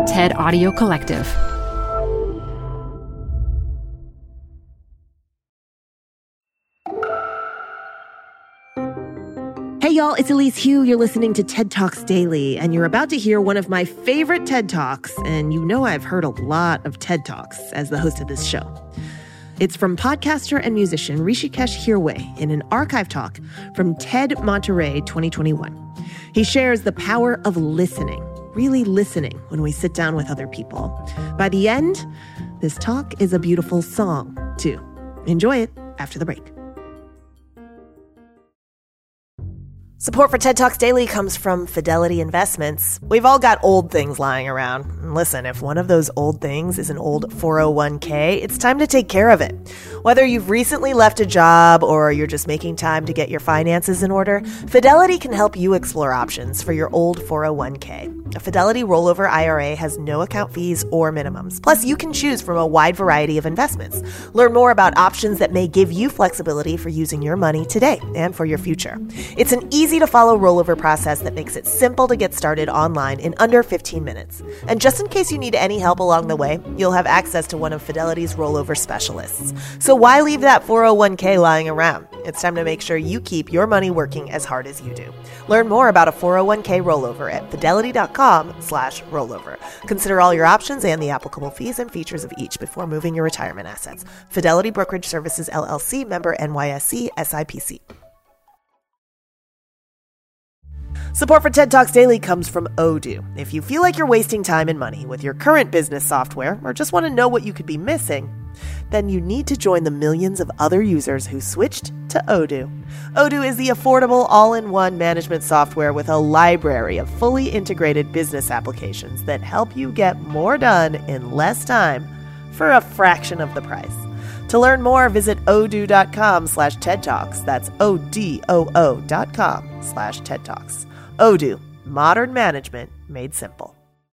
TED Audio Collective. Hey y'all, it's Elise Hu. You're listening to TED Talks Daily, and you're about to hear one of my favorite TED Talks, and you know I've heard a lot of TED Talks as the host of this show. It's from podcaster and musician Hrishikesh Hirway in an archive talk from TED Monterey 2021. He shares the power of listening, really listening when we sit down with other people. By the end, this talk is a beautiful song, too. Enjoy it after the break. Support for TED Talks Daily comes from Fidelity Investments. We've all got old things lying around. And listen, if one of those old things is an old 401k, it's time to take care of it. Whether you've recently left a job or you're just making time to get your finances in order, Fidelity can help you explore options for your old 401k. A Fidelity rollover IRA has no account fees or minimums. Plus, you can choose from a wide variety of investments. Learn more about options that may give you flexibility for using your money today and for your future. It's an easy-to-follow rollover process that makes it simple to get started online in under 15 minutes. And just in case you need any help along the way, you'll have access to one of Fidelity's rollover specialists. So why leave that 401k lying around? It's time to make sure you keep your money working as hard as you do. Learn more about a 401k rollover at fidelity.com/rollover. Consider all your options and the applicable fees and features of each before moving your retirement assets. Fidelity Brokerage Services, LLC, member NYSE, SIPC. Support for TED Talks Daily comes from Odoo. If you feel like you're wasting time and money with your current business software or just want to know what you could be missing, then you need to join the millions of other users who switched to Odoo. Odoo is the affordable all-in-one management software with a library of fully integrated business applications that help you get more done in less time for a fraction of the price. To learn more, visit odoo.com/TED Talks. That's ODOO.com/TED Talks. Odoo, modern management made simple.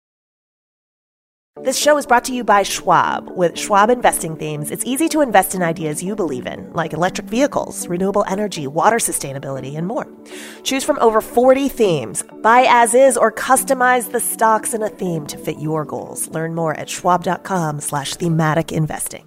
This show is brought to you by Schwab. With Schwab investing themes, it's easy to invest in ideas you believe in, like electric vehicles, renewable energy, water sustainability, and more. Choose from over 40 themes. Buy as is or customize the stocks in a theme to fit your goals. Learn more at schwab.com/thematic investing.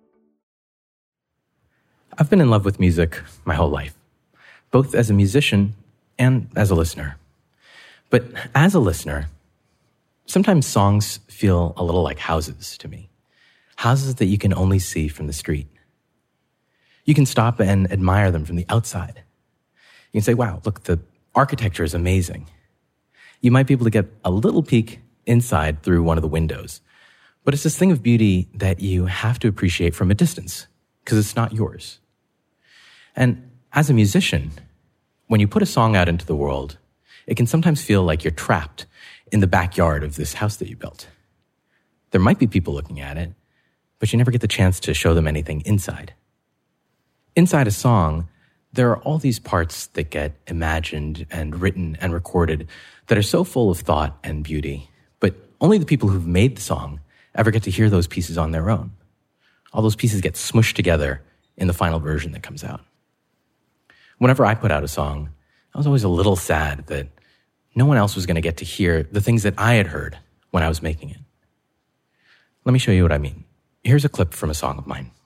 I've been in love with music my whole life, both as a musician and as a listener. But as a listener, sometimes songs feel a little like houses to me. Houses that you can only see from the street. You can stop and admire them from the outside. You can say, wow, look, the architecture is amazing. You might be able to get a little peek inside through one of the windows. But it's this thing of beauty that you have to appreciate from a distance because it's not yours. And as a musician, when you put a song out into the world, it can sometimes feel like you're trapped in the backyard of this house that you built. There might be people looking at it, but you never get the chance to show them anything inside. Inside a song, there are all these parts that get imagined and written and recorded that are so full of thought and beauty, but only the people who've made the song ever get to hear those pieces on their own. All those pieces get smushed together in the final version that comes out. Whenever I put out a song, I was always a little sad that no one else was going to get to hear the things that I had heard when I was making it. Let me show you what I mean. Here's a clip from a song of mine.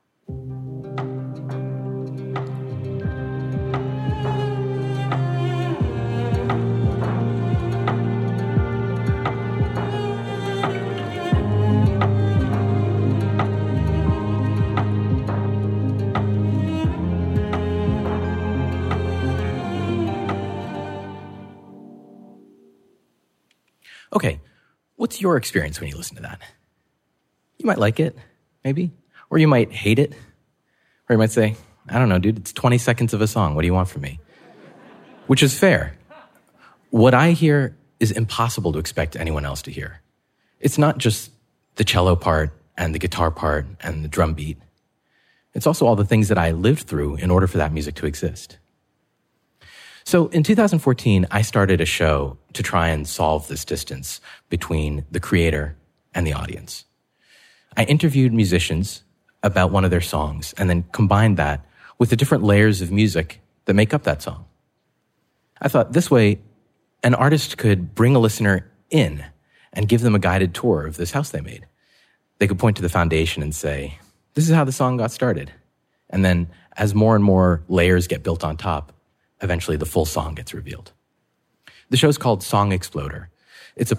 Okay, what's your experience when you listen to that? You might like it, maybe, or you might hate it, or you might say, I don't know, dude, it's 20 seconds of a song. What do you want from me? Which is fair. What I hear is impossible to expect anyone else to hear. It's not just the cello part and the guitar part and the drum beat. It's also all the things that I lived through in order for that music to exist. So in 2014, I started a show to try and solve this distance between the creator and the audience. I interviewed musicians about one of their songs and then combined that with the different layers of music that make up that song. I thought this way, an artist could bring a listener in and give them a guided tour of this house they made. They could point to the foundation and say, this is how the song got started. And then as more and more layers get built on top, eventually the full song gets revealed. The show's called Song Exploder. It's a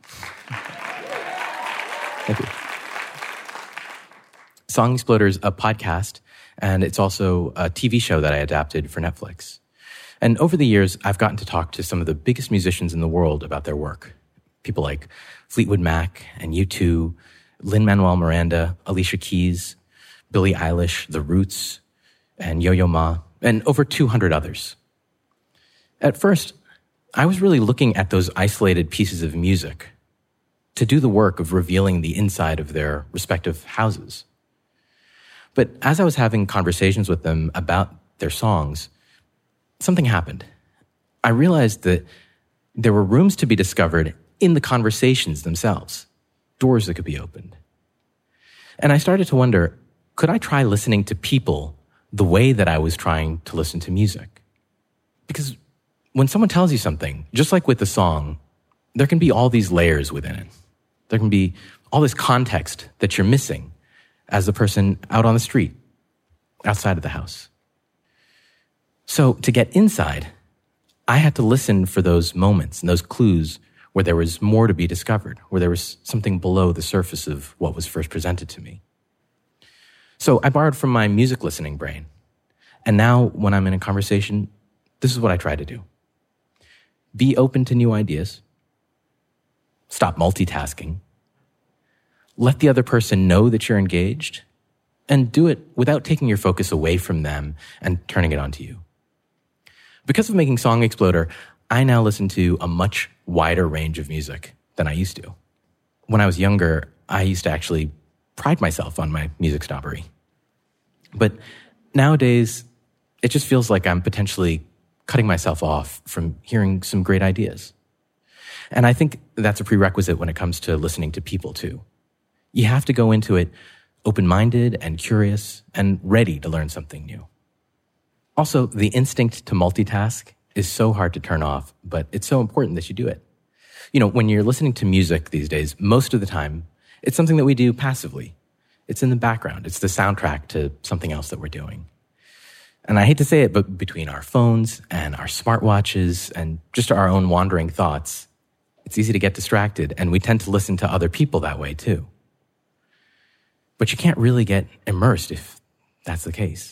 Thank you. Song Exploder is a podcast, and it's also a TV show that I adapted for Netflix. And over the years, I've gotten to talk to some of the biggest musicians in the world about their work. People like Fleetwood Mac and U2, Lin-Manuel Miranda, Alicia Keys, Billie Eilish, The Roots, and Yo-Yo Ma, and over 200 others. At first, I was really looking at those isolated pieces of music to do the work of revealing the inside of their respective houses. But as I was having conversations with them about their songs, something happened. I realized that there were rooms to be discovered in the conversations themselves, doors that could be opened. And I started to wonder, could I try listening to people the way that I was trying to listen to music? Because when someone tells you something, just like with the song, there can be all these layers within it. There can be all this context that you're missing as the person out on the street, outside of the house. So to get inside, I had to listen for those moments and those clues where there was more to be discovered, where there was something below the surface of what was first presented to me. So I borrowed from my music listening brain. And now when I'm in a conversation, this is what I try to do. Be open to new ideas. Stop multitasking. Let the other person know that you're engaged, and do it without taking your focus away from them and turning it onto you. Because of making Song Exploder, I now listen to a much wider range of music than I used to. When I was younger, I used to actually pride myself on my music snobbery. But nowadays, it just feels like I'm potentially cutting myself off from hearing some great ideas. And I think that's a prerequisite when it comes to listening to people too. You have to go into it open-minded and curious and ready to learn something new. Also, the instinct to multitask is so hard to turn off, but it's so important that you do it. You know, when you're listening to music these days, most of the time, it's something that we do passively. It's in the background. It's the soundtrack to something else that we're doing. And I hate to say it, but between our phones and our smartwatches and just our own wandering thoughts, it's easy to get distracted, and we tend to listen to other people that way too. But you can't really get immersed if that's the case.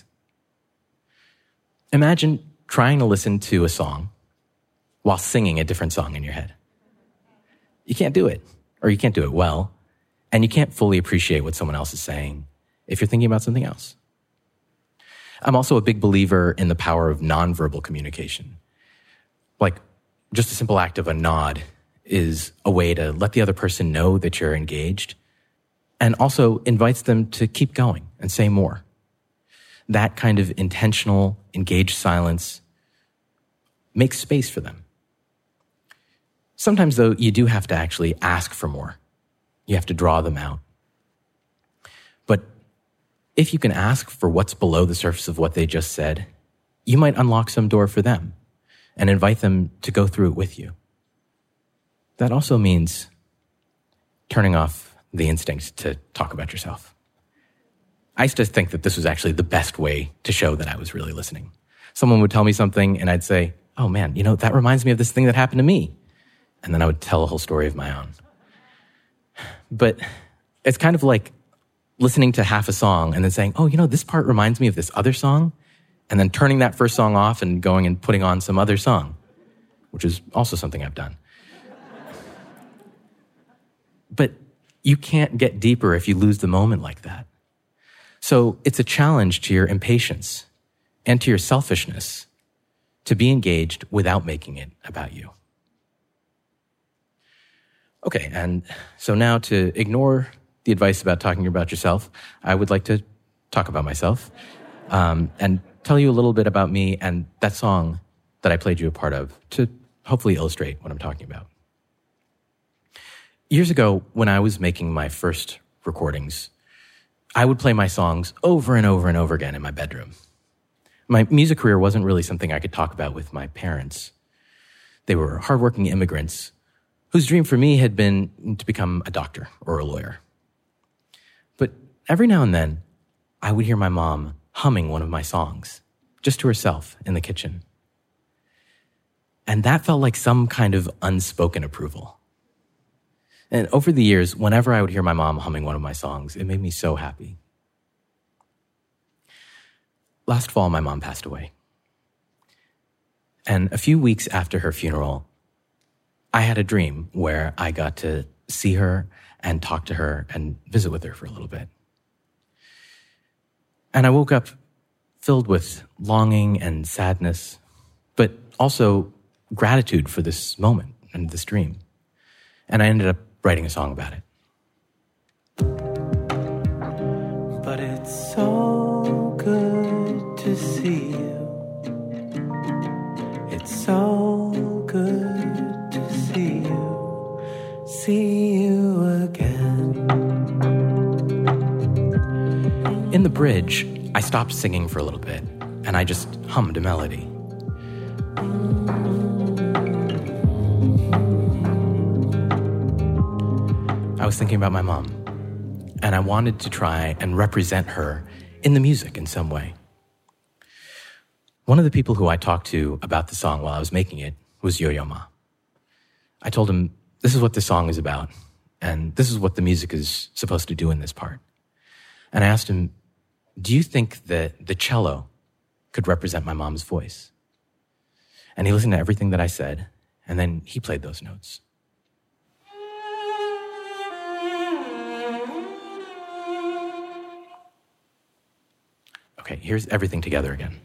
Imagine trying to listen to a song while singing a different song in your head. You can't do it, or you can't do it well, and you can't fully appreciate what someone else is saying if you're thinking about something else. I'm also a big believer in the power of nonverbal communication. Like, just a simple act of a nod is a way to let the other person know that you're engaged, and also invites them to keep going and say more. That kind of intentional, engaged silence makes space for them. Sometimes, though, you do have to actually ask for more. You have to draw them out. But if you can ask for what's below the surface of what they just said, you might unlock some door for them and invite them to go through it with you. That also means turning off the instinct to talk about yourself. I used to think that this was actually the best way to show that I was really listening. Someone would tell me something and I'd say, oh man, that reminds me of this thing that happened to me. And then I would tell a whole story of my own. But it's kind of like listening to half a song and then saying, oh, this part reminds me of this other song. And then turning that first song off and going and putting on some other song, which is also something I've done. But you can't get deeper if you lose the moment like that. So it's a challenge to your impatience and to your selfishness to be engaged without making it about you. Okay, and so now to ignore the advice about talking about yourself, I would like to talk about myself and tell you a little bit about me and that song that I played you a part of to hopefully illustrate what I'm talking about. Years ago, when I was making my first recordings, I would play my songs over and over and over again in my bedroom. My music career wasn't really something I could talk about with my parents. They were hardworking immigrants whose dream for me had been to become a doctor or a lawyer. But every now and then, I would hear my mom humming one of my songs, just to herself in the kitchen. And that felt like some kind of unspoken approval. And over the years, whenever I would hear my mom humming one of my songs, it made me so happy. Last fall, my mom passed away. And a few weeks after her funeral, I had a dream where I got to see her and talk to her and visit with her for a little bit. And I woke up filled with longing and sadness, but also gratitude for this moment and this dream. And I ended up writing a song about it. But it's so good to see you. It's so good to see you again. In the bridge, I stopped singing for a little bit, and I just hummed a melody. I was thinking about my mom, and I wanted to try and represent her in the music in some way. One of the people who I talked to about the song while I was making it was Yo-Yo Ma. I told him, this is what this song is about, and this is what the music is supposed to do in this part. And I asked him, do you think that the cello could represent my mom's voice? And he listened to everything that I said, and then he played those notes. Okay, here's everything together again.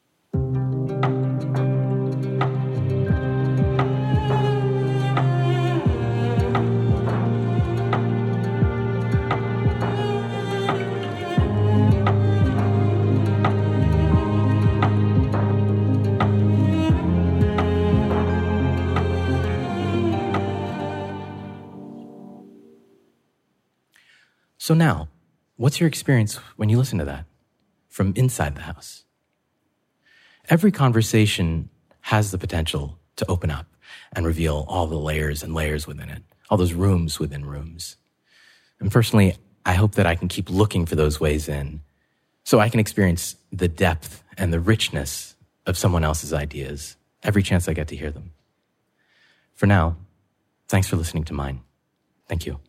So now, what's your experience when you listen to that from inside the house? Every conversation has the potential to open up and reveal all the layers and layers within it, all those rooms within rooms. And personally, I hope that I can keep looking for those ways in so I can experience the depth and the richness of someone else's ideas every chance I get to hear them. For now, thanks for listening to mine. Thank you.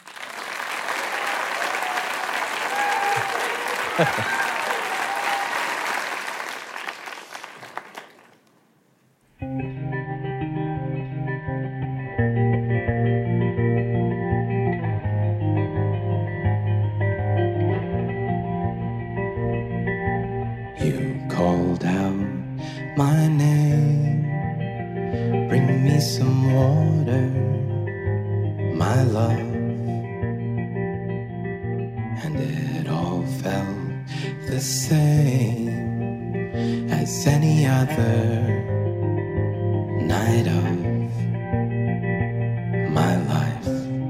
You called out my name. Bring me some water, my love. And it all felt the same as any other night of my life.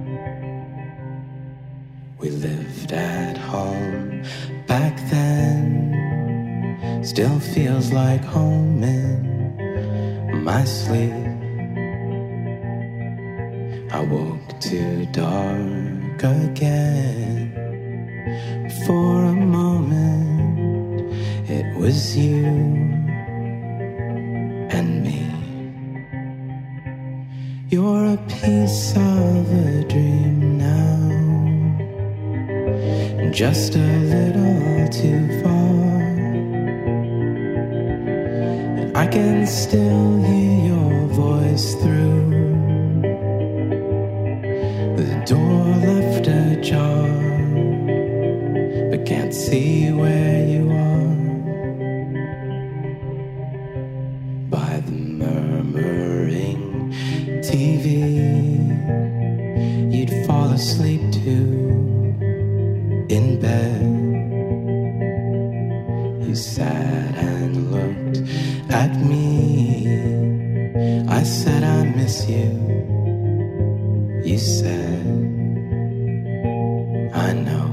We lived at home back then. Still feels like home in my sleep. I woke to dark again. For a moment, it was you and me. You're a piece of a dream now, just a little too far. And I can still hear your voice through the door left ajar. Can't see where you are. By the murmuring TV, you'd fall asleep too in bed. You sat and looked at me. I said I miss you. You said I know.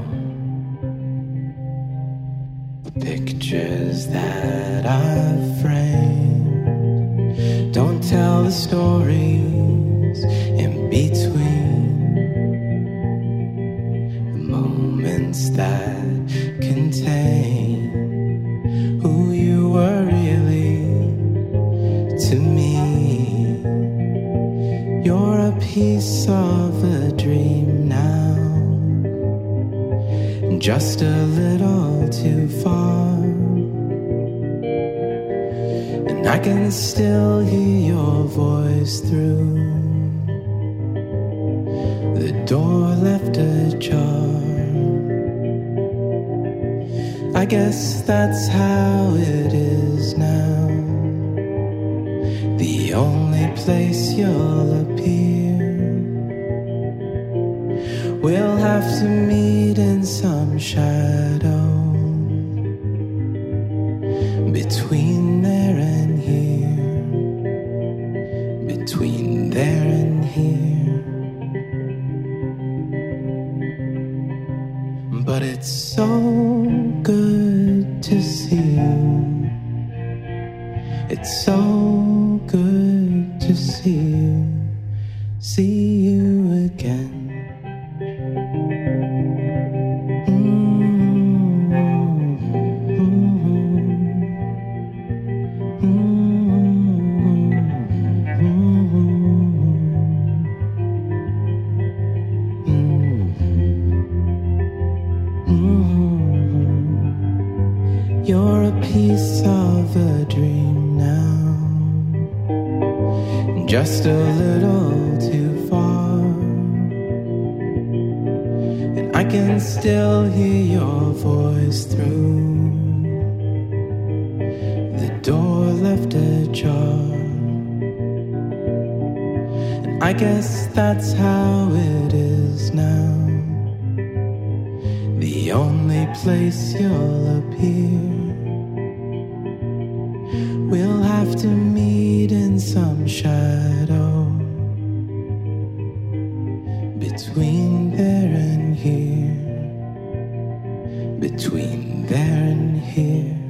Pictures that I've framed don't tell the stories in moments that contain who you were really to me. You're a piece of a dream now, just a little too far. And I can still hear your voice through the door left ajar. I guess that's how it is now. The only place you'll appear. We'll have to meet in some shadow between there and here, between there and here. But it's so good to see you. It's so good to see you again. You're a piece of a dream now, just a little too far. And I can still hear your voice through the door left ajar. And I guess that's how it is now. The only place you'll appear. We'll have to meet in some shadow between there and here, between there and here.